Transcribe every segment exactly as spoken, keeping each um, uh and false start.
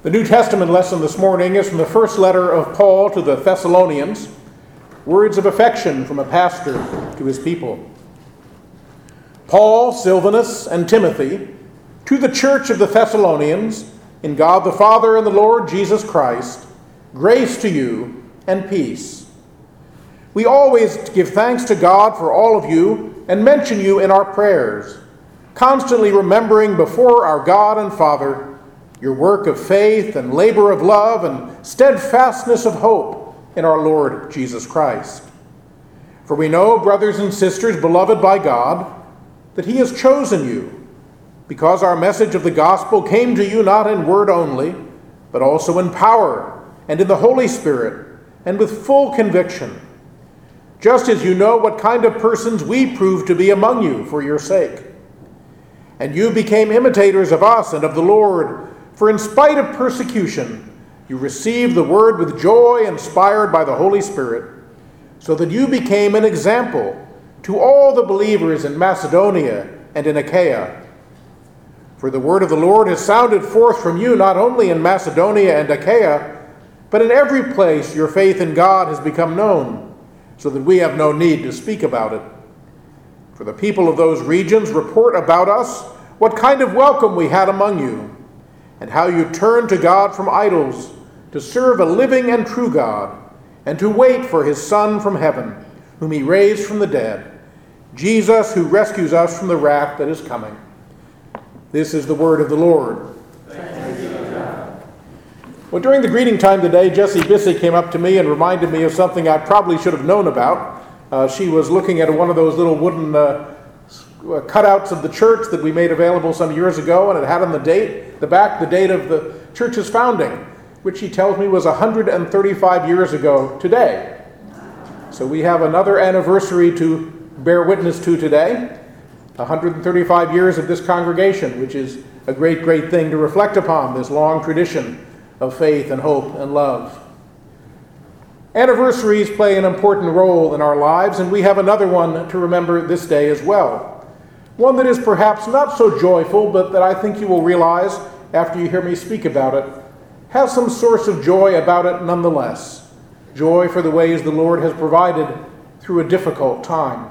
The New Testament lesson this morning is from the first letter of Paul to the Thessalonians, words of affection from a pastor to his people. Paul, Silvanus, and Timothy, to the church of the Thessalonians, in God the Father and the Lord Jesus Christ, grace to you and peace. We always give thanks to God for all of you and mention you in our prayers, constantly remembering before our God and Father your work of faith and labor of love and steadfastness of hope in our Lord Jesus Christ. For we know, brothers and sisters, beloved by God, that he has chosen you, because our message of the gospel came to you not in word only, but also in power and in the Holy Spirit and with full conviction, just as you know what kind of persons we proved to be among you for your sake. And you became imitators of us and of the Lord, for in spite of persecution, you received the word with joy inspired by the Holy Spirit, so that you became an example to all the believers in Macedonia and in Achaia. For the word of the Lord has sounded forth from you not only in Macedonia and Achaia, but in every place your faith in God has become known, so that we have no need to speak about it. For the people of those regions report about us what kind of welcome we had among you, and how you turned to God from idols to serve a living and true God, and to wait for his Son from heaven, whom he raised from the dead, Jesus, who rescues us from the wrath that is coming. This is the word of the Lord. Thanks be to God. Well, during the greeting time today, Jessie Bissett came up to me and reminded me of something I probably should have known about. Uh, she was looking at one of those little wooden uh, cutouts of the church that we made available some years ago, and it had on the date, the back, the date of the church's founding, which she tells me was one hundred thirty-five years ago today. So we have another anniversary to bear witness to today, one hundred thirty-five years of this congregation, which is a great, great thing to reflect upon, this long tradition of faith and hope and love. Anniversaries play an important role in our lives, and we have another one to remember this day as well. One that is perhaps not so joyful, but that I think you will realize after you hear me speak about it, has some source of joy about it nonetheless. Joy for the ways the Lord has provided through a difficult time.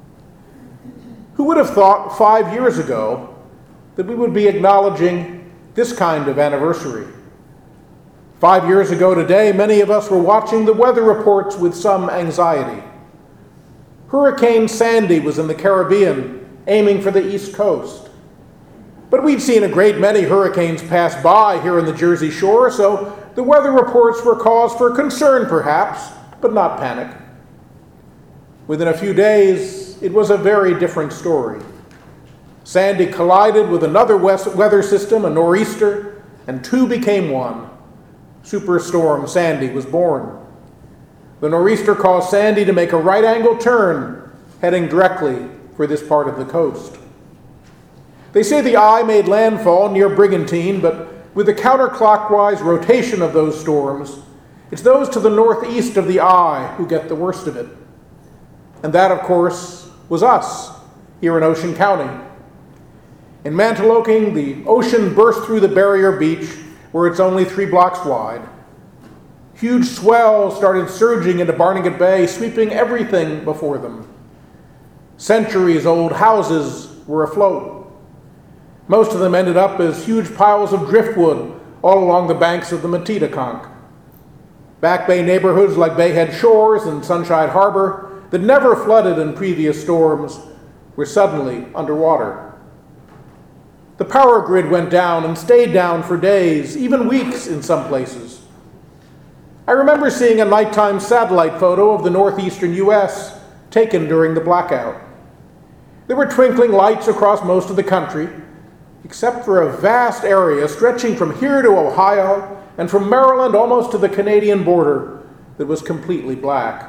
Who would have thought five years ago that we would be acknowledging this kind of anniversary? Five years ago today, many of us were watching the weather reports with some anxiety. Hurricane Sandy was in the Caribbean, aiming for the East Coast. But we'd seen a great many hurricanes pass by here in the Jersey Shore, so the weather reports were cause for concern perhaps, but not panic. Within a few days, it was a very different story. Sandy collided with another weather system, a nor'easter, and two became one. Superstorm Sandy was born. The nor'easter caused Sandy to make a right-angle turn, heading directly for this part of the coast. They say the eye made landfall near Brigantine, but with the counterclockwise rotation of those storms, it's those to the northeast of the eye who get the worst of it. And that, of course, was us here in Ocean County. In Mantoloking, the ocean burst through the barrier beach where it's only three blocks wide. Huge swells started surging into Barnegat Bay, sweeping everything before them. Centuries-old houses were afloat. Most of them ended up as huge piles of driftwood all along the banks of the Metedeconk. Back Bay neighborhoods like Bayhead Shores and Sunshine Harbor that never flooded in previous storms were suddenly underwater. The power grid went down and stayed down for days, even weeks in some places. I remember seeing a nighttime satellite photo of the northeastern U S taken during the blackout. There were twinkling lights across most of the country, except for a vast area stretching from here to Ohio and from Maryland almost to the Canadian border that was completely black.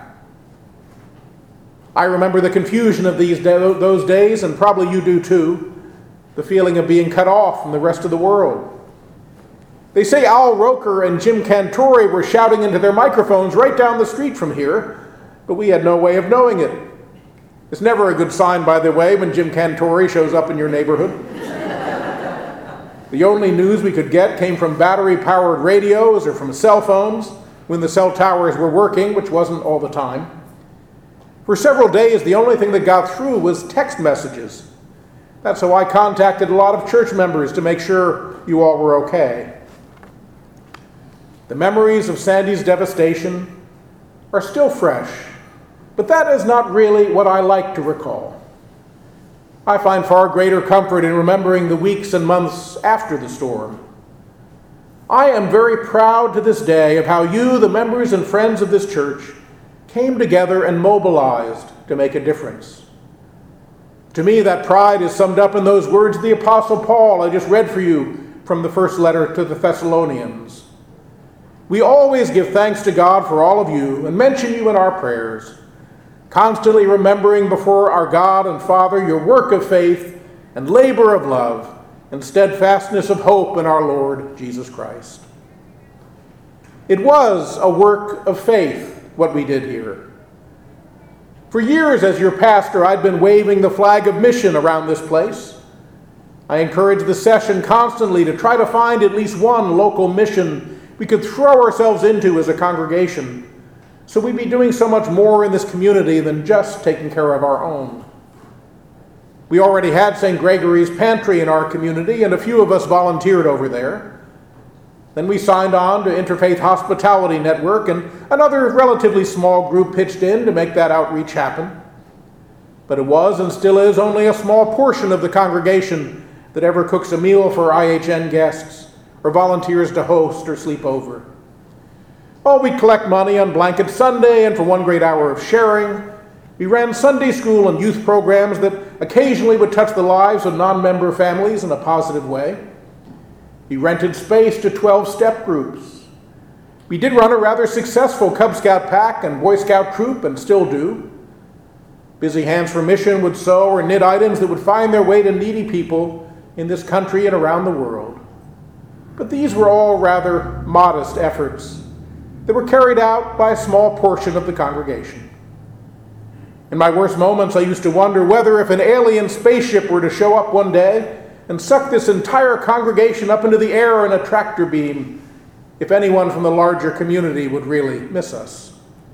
I remember the confusion of these those days, and probably you do too, the feeling of being cut off from the rest of the world. They say Al Roker and Jim Cantore were shouting into their microphones right down the street from here, but we had no way of knowing it. It's never a good sign, by the way, when Jim Cantore shows up in your neighborhood. The only news we could get came from battery-powered radios or from cell phones when the cell towers were working, which wasn't all the time. For several days, the only thing that got through was text messages. That's how I contacted a lot of church members to make sure you all were okay. The memories of Sandy's devastation are still fresh, but that is not really what I like to recall. I find far greater comfort in remembering the weeks and months after the storm. I am very proud to this day of how you, the members and friends of this church, came together and mobilized to make a difference. To me, that pride is summed up in those words of the Apostle Paul I just read for you from the first letter to the Thessalonians. We always give thanks to God for all of you and mention you in our prayers, constantly remembering before our God and Father your work of faith and labor of love and steadfastness of hope in our Lord Jesus Christ. It was a work of faith, what we did here. For years as your pastor, I'd been waving the flag of mission around this place. I encouraged the session constantly to try to find at least one local mission we could throw ourselves into as a congregation, so we'd be doing so much more in this community than just taking care of our own. We already had Saint Gregory's Pantry in our community, and a few of us volunteered over there. Then we signed on to Interfaith Hospitality Network, and another relatively small group pitched in to make that outreach happen. But it was and still is only a small portion of the congregation that ever cooks a meal for I H N guests or volunteers to host or sleep over. Oh, we collect money on Blanket Sunday, and for one great hour of sharing, we ran Sunday school and youth programs that occasionally would touch the lives of non-member families in a positive way. We rented space to twelve step groups. We did run a rather successful Cub Scout pack and Boy Scout troop, and still do. Busy Hands for Mission would sew or knit items that would find their way to needy people in this country and around the world. But these were all rather modest efforts that were carried out by a small portion of the congregation. In my worst moments, I used to wonder whether if an alien spaceship were to show up one day and suck this entire congregation up into the air in a tractor beam, if anyone from the larger community would really miss us.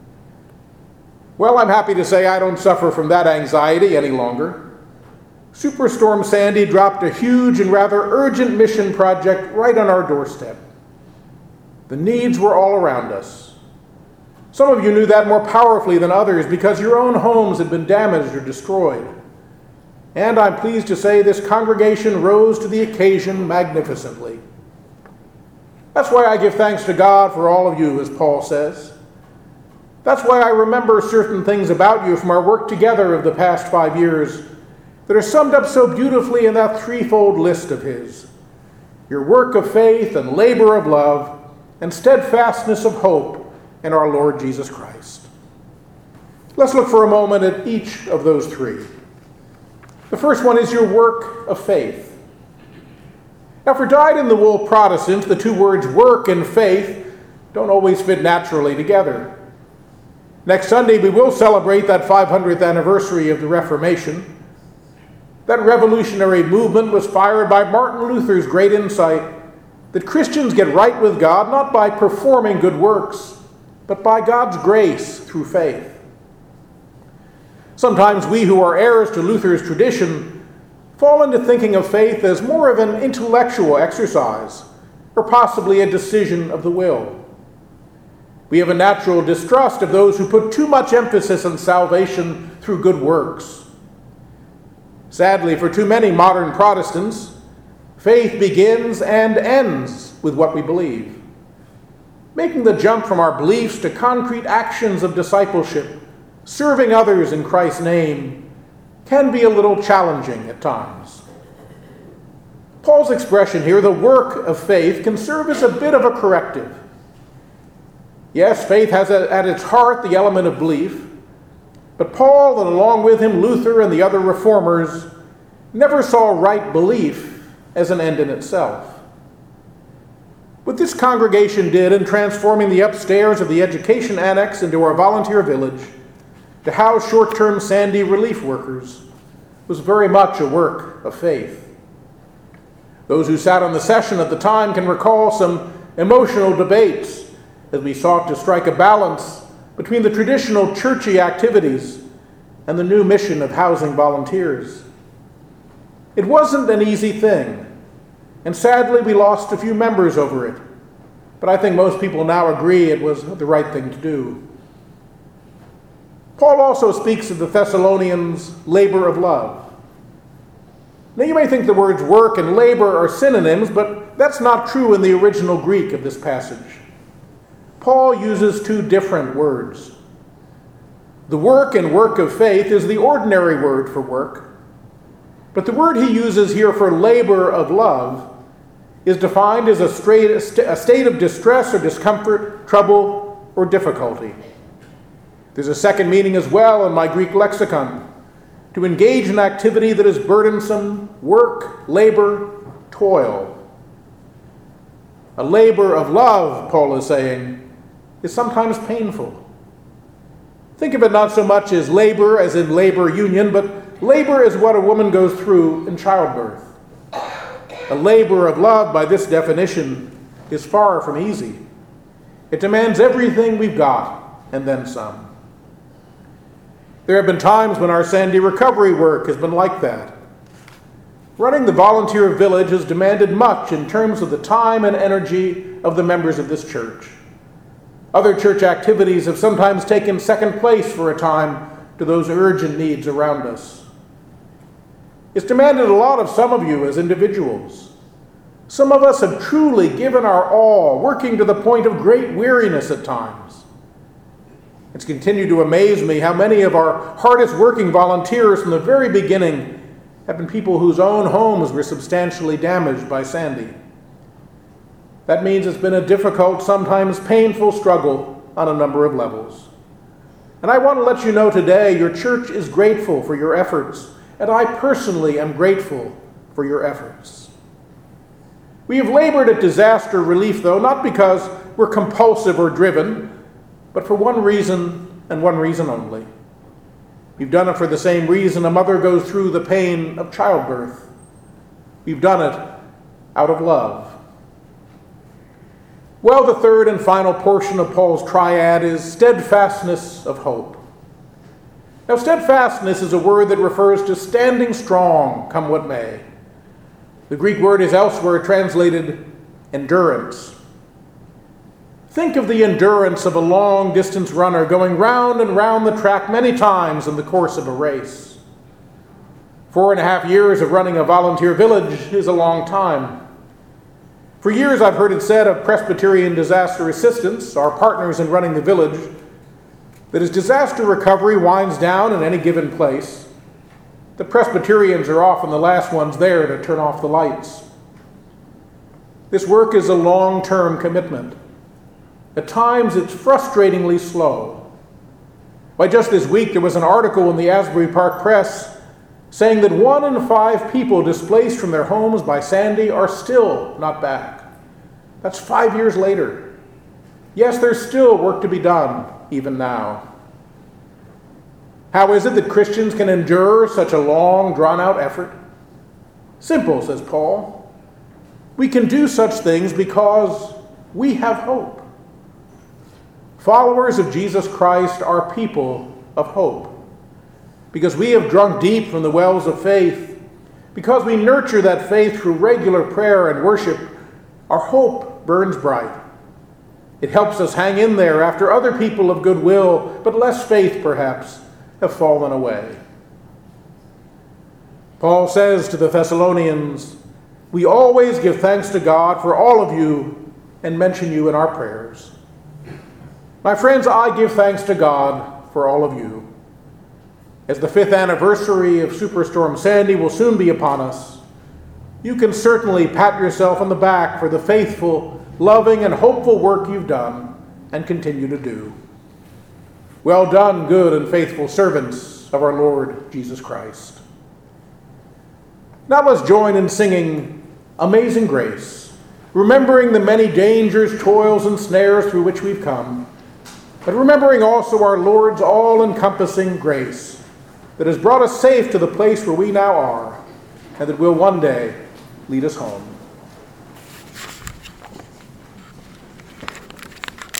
Well, I'm happy to say I don't suffer from that anxiety any longer. Superstorm Sandy dropped a huge and rather urgent mission project right on our doorstep. The needs were all around us. Some of you knew that more powerfully than others because your own homes had been damaged or destroyed. And I'm pleased to say this congregation rose to the occasion magnificently. That's why I give thanks to God for all of you, as Paul says. That's why I remember certain things about you from our work together of the past five years that are summed up so beautifully in that threefold list of his: your work of faith and labor of love and steadfastness of hope in our Lord Jesus Christ. Let's look for a moment at each of those three. The first one is your work of faith. Now, for dyed-in-the-wool Protestants, the two words work and faith don't always fit naturally together. Next Sunday, we will celebrate that five hundredth anniversary of the Reformation. That revolutionary movement was fired by Martin Luther's great insight that Christians get right with God not by performing good works, but by God's grace through faith. Sometimes we who are heirs to Luther's tradition fall into thinking of faith as more of an intellectual exercise, or possibly a decision of the will. We have a natural distrust of those who put too much emphasis on salvation through good works. Sadly, for too many modern Protestants, faith begins and ends with what we believe. Making the jump from our beliefs to concrete actions of discipleship, serving others in Christ's name, can be a little challenging at times. Paul's expression here, the work of faith, can serve as a bit of a corrective. Yes, faith has a, at its heart the element of belief, but Paul, and along with him Luther and the other reformers, never saw right belief as an end in itself. What this congregation did in transforming the upstairs of the education annex into our volunteer village to house short-term Sandy relief workers was very much a work of faith. Those who sat on the session at the time can recall some emotional debates as we sought to strike a balance between the traditional churchy activities and the new mission of housing volunteers. It wasn't an easy thing, and sadly we lost a few members over it, but I think most people now agree it was the right thing to do. Paul also speaks of the Thessalonians' labor of love. Now you may think the words work and labor are synonyms, but that's not true in the original Greek of this passage. Paul uses two different words. The work and work of faith is the ordinary word for work, but the word he uses here for labor of love is defined as a, straight, a state of distress or discomfort, trouble, or difficulty. There's a second meaning as well in my Greek lexicon: to engage in activity that is burdensome, work, labor, toil. A labor of love, Paul is saying, is sometimes painful. Think of it not so much as labor as in labor union, but labor is what a woman goes through in childbirth. A labor of love, by this definition, is far from easy. It demands everything we've got, and then some. There have been times when our Sandy recovery work has been like that. Running the volunteer village has demanded much in terms of the time and energy of the members of this church. Other church activities have sometimes taken second place for a time to those urgent needs around us. It's demanded a lot of some of you as individuals. Some of us have truly given our all, working to the point of great weariness at times. It's continued to amaze me how many of our hardest working volunteers from the very beginning have been people whose own homes were substantially damaged by Sandy. That means it's been a difficult, sometimes painful struggle on a number of levels. And I want to let you know today your church is grateful for your efforts, and I personally am grateful for your efforts. We have labored at disaster relief, though, not because we're compulsive or driven, but for one reason and one reason only. We've done it for the same reason a mother goes through the pain of childbirth. We've done it out of love. Well, the third and final portion of Paul's triad is steadfastness of hope. Now, steadfastness is a word that refers to standing strong, come what may. The Greek word is elsewhere translated endurance. Think of the endurance of a long-distance runner going round and round the track many times in the course of a race. Four and a half years of running a volunteer village is a long time. For years I've heard it said of Presbyterian Disaster Assistance, our partners in running the village, that as disaster recovery winds down in any given place, the Presbyterians are often the last ones there to turn off the lights. This work is a long-term commitment. At times it's frustratingly slow. Why, just this week there was an article in the Asbury Park Press saying that one in five people displaced from their homes by Sandy are still not back. That's five years later. Yes, there's still work to be done, even now. How is it that Christians can endure such a long, drawn-out effort? Simple, says Paul. We can do such things because we have hope. Followers of Jesus Christ are people of hope. Because we have drunk deep from the wells of faith, because we nurture that faith through regular prayer and worship, our hope burns bright. It helps us hang in there after other people of goodwill, but less faith perhaps, have fallen away. Paul says to the Thessalonians, "We always give thanks to God for all of you and mention you in our prayers." My friends, I give thanks to God for all of you. As the fifth anniversary of Superstorm Sandy will soon be upon us, you can certainly pat yourself on the back for the faithful, loving, and hopeful work you've done and continue to do. Well done, good and faithful servants of our Lord Jesus Christ. Now let's join in singing Amazing Grace, remembering the many dangers, toils, and snares through which we've come, but remembering also our Lord's all-encompassing grace that has brought us safe to the place where we now are, and that will one day lead us home.